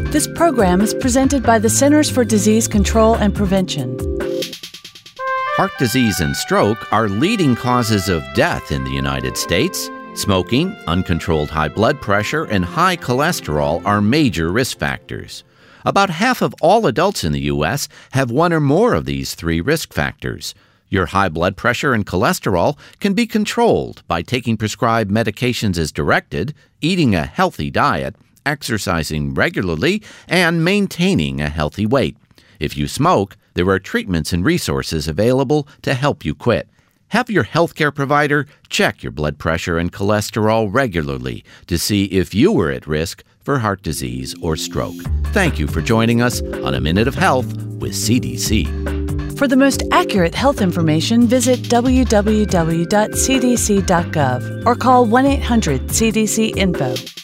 This program is presented by the Centers for Disease Control and Prevention. Heart disease and stroke are leading causes of death in the United States. Smoking, uncontrolled high blood pressure, and high cholesterol are major risk factors. About half of all adults in the U.S. have one or more of these three risk factors. Your high blood pressure and cholesterol can be controlled by taking prescribed medications as directed, eating a healthy diet, exercising regularly, and maintaining a healthy weight. If you smoke, there are treatments and resources available to help you quit. Have your healthcare provider check your blood pressure and cholesterol regularly to see if you are at risk for heart disease or stroke. Thank you for joining us on A Minute of Health with CDC. For the most accurate health information, visit www.cdc.gov or call 1-800-CDC-INFO.